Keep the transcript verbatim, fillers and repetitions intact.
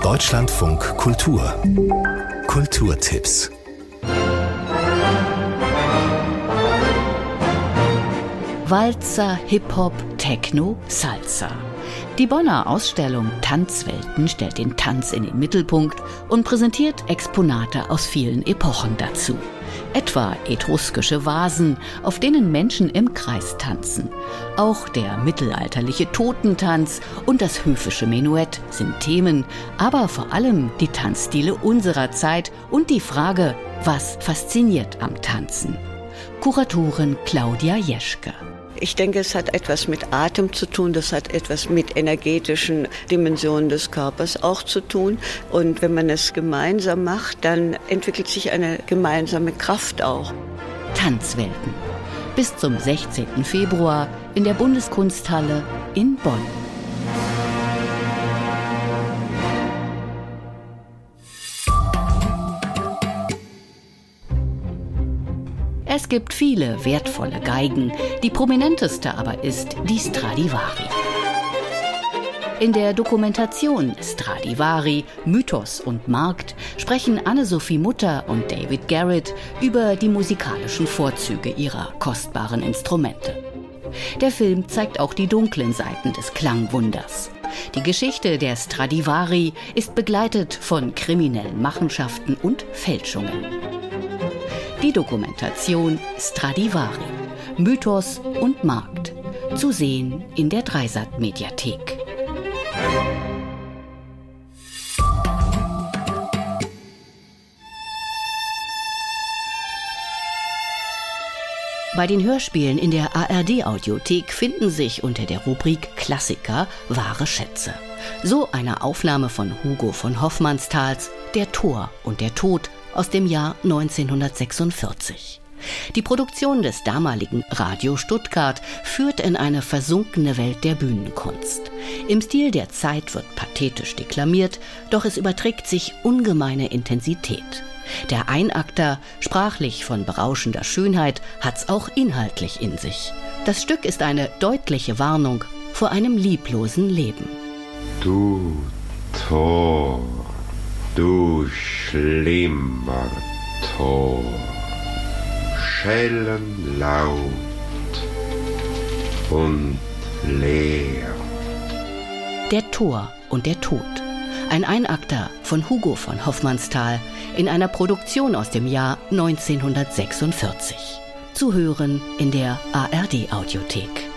Deutschlandfunk Kultur. Kulturtipps. Walzer, Hip-Hop, Techno, Salsa. Die Bonner Ausstellung Tanzwelten stellt den Tanz in den Mittelpunkt und präsentiert Exponate aus vielen Epochen dazu. Etwa etruskische Vasen, auf denen Menschen im Kreis tanzen. Auch der mittelalterliche Totentanz und das höfische Menuett sind Themen, aber vor allem die Tanzstile unserer Zeit und die Frage, was fasziniert am Tanzen? Kuratorin Claudia Jeschke. Ich denke, es hat etwas mit Atem zu tun, das hat etwas mit energetischen Dimensionen des Körpers auch zu tun. Und wenn man es gemeinsam macht, dann entwickelt sich eine gemeinsame Kraft auch. Tanzwelten. Bis zum sechzehnten Februar in der Bundeskunsthalle in Bonn. Es gibt viele wertvolle Geigen, die prominenteste aber ist die Stradivari. In der Dokumentation Stradivari, Mythos und Markt sprechen Anne-Sophie Mutter und David Garrett über die musikalischen Vorzüge ihrer kostbaren Instrumente. Der Film zeigt auch die dunklen Seiten des Klangwunders. Die Geschichte der Stradivari ist begleitet von kriminellen Machenschaften und Fälschungen. Die Dokumentation Stradivari, Mythos und Markt. Zu sehen in der Dreisat-Mediathek. Bei den Hörspielen in der A R D-Audiothek finden sich unter der Rubrik Klassiker wahre Schätze. So eine Aufnahme von Hugo von Hofmannsthals Der Tor und der Tod aus dem Jahr neunzehnhundertsechsundvierzig. Die Produktion des damaligen Radio Stuttgart führt in eine versunkene Welt der Bühnenkunst. Im Stil der Zeit wird pathetisch deklamiert, doch es überträgt sich ungemeine Intensität. Der Einakter, sprachlich von berauschender Schönheit, hat's auch inhaltlich in sich. Das Stück ist eine deutliche Warnung vor einem lieblosen Leben. Du Tor, du schlimmer Tor, schellen laut und leer. Der Tor und der Tod. Ein Einakter von Hugo von Hofmannsthal in einer Produktion aus dem Jahr neunzehnhundertsechsundvierzig. Zu hören in der A R D-Audiothek.